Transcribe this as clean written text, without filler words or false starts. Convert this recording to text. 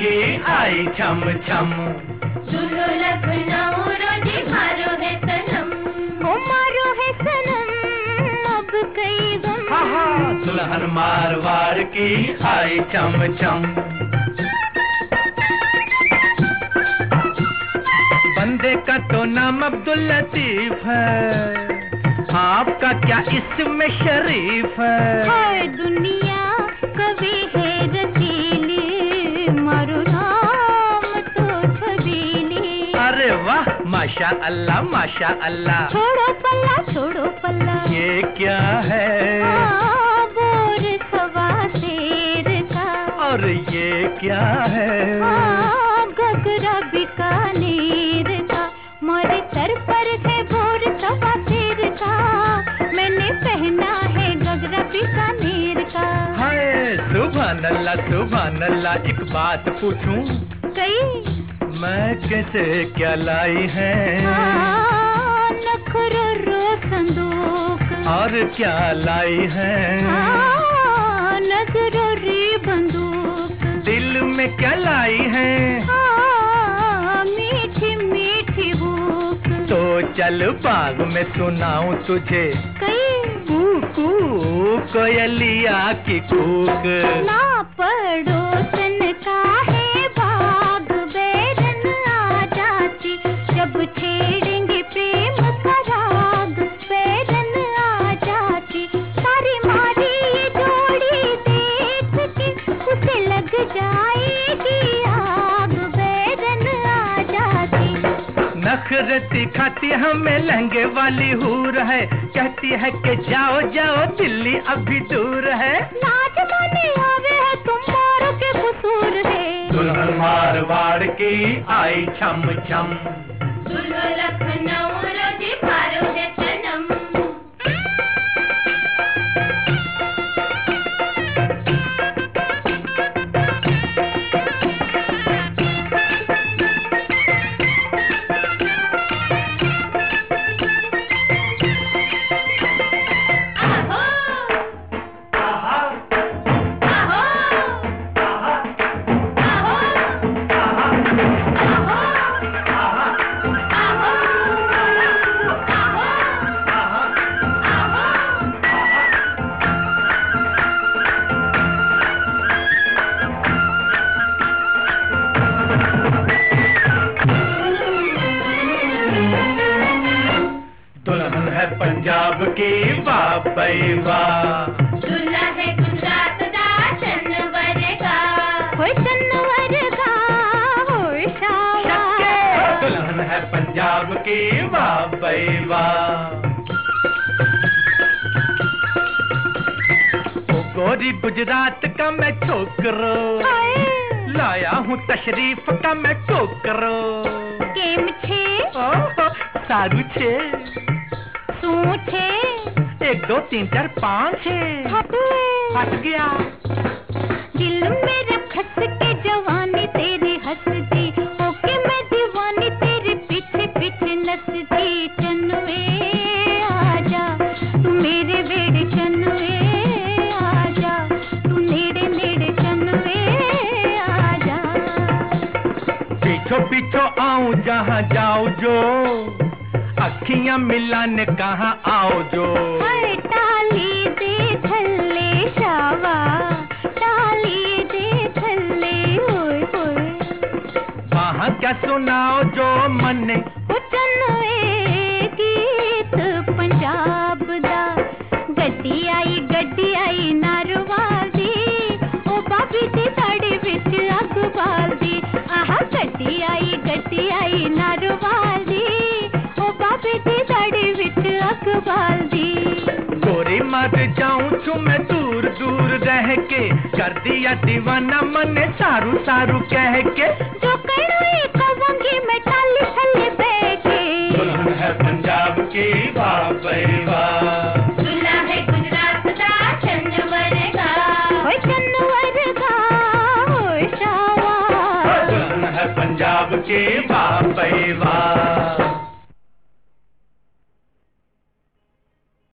की आई छम छम। सुनो लखनऊ रोजी मारो है सनम, ओ मारो है सनम अब कई गम। हाँ हाँ, दुल्हन मारवाड़ की आई छम छम। बंदे का तो नाम अब्दुल लतीफ है, आपका क्या इसमें शरीफ है। हाय दुनिया कभी है रसीली, मारो नाम तो छबीली। अरे वाह माशा अल्लाह माशा अल्लाह। छोड़ो पल्ला ये क्या है? बोर सवा शेर का। और ये क्या है? घघरा बीकानेर का, मोरे सर पर है बोर सवा शेर का, मैंने पहना है घघरा बीकानेर का। हाय सुभान अल्लाह, एक बात पूछूं? कई मैं कैसे क्या लाई है? नखरो रो संदूक। और क्या लाई है? नजरो री बंदूक। दिल में क्या लाई है? मीठी मीठी भूख। तो चल बाग में सुनाऊं तुझे कू कोयलिया की कूक। ना पड़ोसन का है भाग, बैरन आ जाती जब छेड़ेंगे प्रेम का राग, बैरन आ जाती। सारी मारी ये जोड़ी देख के उसे लग जाएगी आग, बैरन आ जाती। नखरती खाती हमें लहंगे वाली हूर है, कहती है कि जाओ जाओ दिल्ली अभी दूर है। नाच गाने आवे है तुम्हारों के कसूर है। दुल्हन मारवाड़ की आई छम छम। सुनो लखनऊ रोजी मारो है सनम। दुल्हन है पंजाब की वाह भाई वाह, दूल्हा है गुजरात दा चन्नवर का, होय चन्नवर का होय शावा। दुल्हन है पंजाब की वाह भाई वाह। ओ गोरी गुजरात का मैं छोकरो, लाया हूँ तशरीफ का मैं टोकरो। केम छे सारू छे, सू छे, 1 2 3 4 5 6 हट गया। दिल मेरे खस के जवानी तेरी हंसती, ओके मैं दीवानी तेरे पीछे पीछे नचती। चन्नुए आजा तू मेरे बेड़े, चन्नुए आजा तू नेड़े नेड़े, चन्नुए आजा। पीछो पीछो आऊं जहाँ जाओ जो, अखियां मिलाने कहाँ आओ जो। हाय टाली दे थल्ले शावा, टाली दे थल्ले होय होय। वहाँ क्या सुनाओ जो मने, चन्नुए गीत पंजाब दा। गड्डी आई नारवाल दी, ओ बाबी दी साड़ी विच अग बाल दी। आहा गड्डी आई नारवाल दी, ओ बाबी दी साड़ी विच अग बाल दी। गोरी मर जाऊं छू मैं दूर दूर रह के, कर दिया दीवाना मने सारू सारू कह के। जो कड़ोई कहूंगी मैं टाली थल्ले बह के। दुल्हन है पंजाब की वाह भाई वाह, दूल्हा है गुजरात दा चन्नवर का, होय चन्नवर का होय शावा। दुल्हन है पंजाब की वाह भाई वाह।